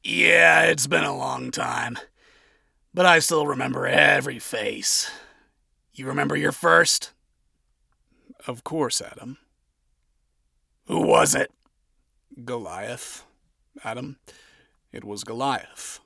Yeah, it's been a long time, but I still remember every face. You remember your first? Of course, Adam. Who was it? Goliath. Adam, it was Goliath.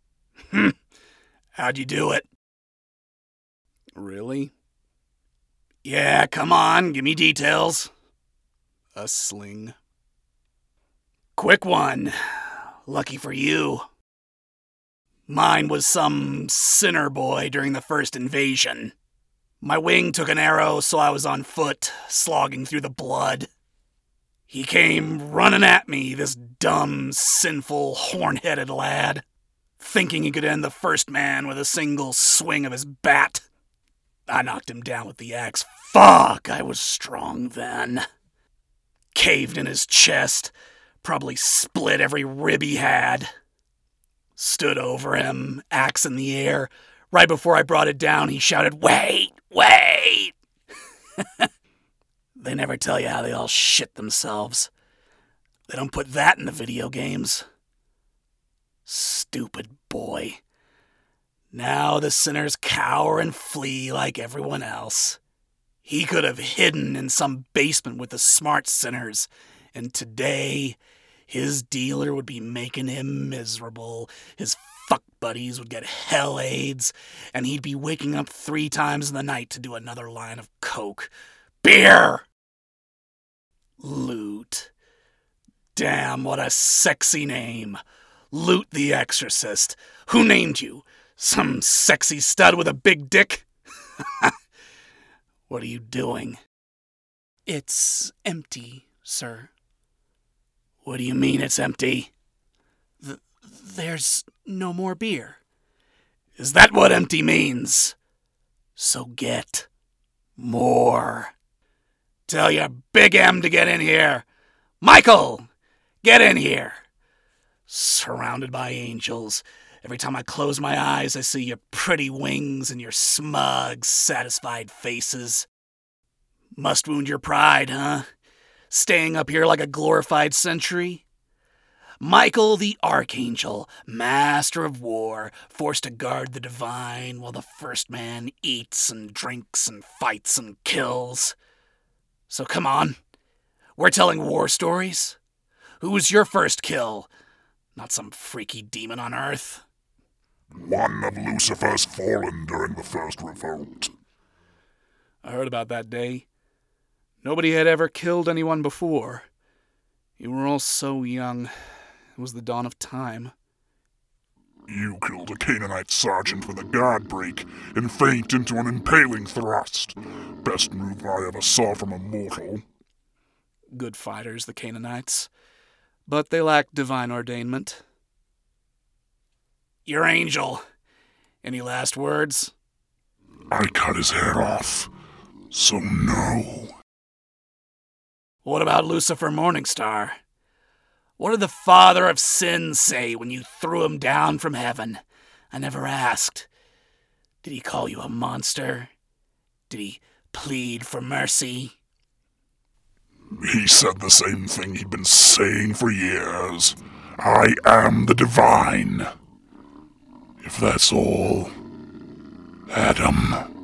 How'd you do it? Really? Yeah, come on, give me details. A sling. Quick one. Lucky for you. Mine was some sinner boy during the first invasion. My wing took an arrow, so I was on foot, slogging through the blood. He came running at me, this dumb, sinful, horn-headed lad, thinking he could end the first man with a single swing of his bat. I knocked him down with the axe. Fuck, I was strong then. Caved in his chest, probably split every rib he had. Stood over him, axe in the air. Right before I brought it down, he shouted, "Wait, wait!" They never tell you how they all shit themselves. They don't put that in the video games. Stupid boy. Now the sinners cower and flee like everyone else. He could have hidden in some basement with the smart sinners, and today his dealer would be making him miserable. His fuck buddies would get hell AIDS, and he'd be waking up 3 times in the night to do another line of coke. Beer! Loot. Damn, what a sexy name. Loot the Exorcist. Who named you? Some sexy stud with a big dick? What are you doing? It's empty, sir. What do you mean it's empty? There's no more beer. Is that what empty means? So get more. Tell your Big M to get in here. Michael, get in here. Surrounded by angels. Every time I close my eyes, I see your pretty wings and your smug, satisfied faces. Must wound your pride, huh? Staying up here like a glorified sentry? Michael the Archangel, master of war, forced to guard the divine while the first man eats and drinks and fights and kills. So come on, we're telling war stories. Who was your first kill? Not some freaky demon on Earth. One of Lucifer's fallen during the first revolt. I heard about that day. Nobody had ever killed anyone before. You were all so young. It was the dawn of time. You killed a Canaanite sergeant with a guard break and feint into an impaling thrust. Best move I ever saw from a mortal. Good fighters, the Canaanites. But they lacked divine ordainment. Your angel. Any last words? I cut his head off, so no. What about Lucifer Morningstar? What did the father of sin say when you threw him down from heaven? I never asked. Did he call you a monster? Did he plead for mercy? He said the same thing he'd been saying for years. I am the divine. If that's all, Adam.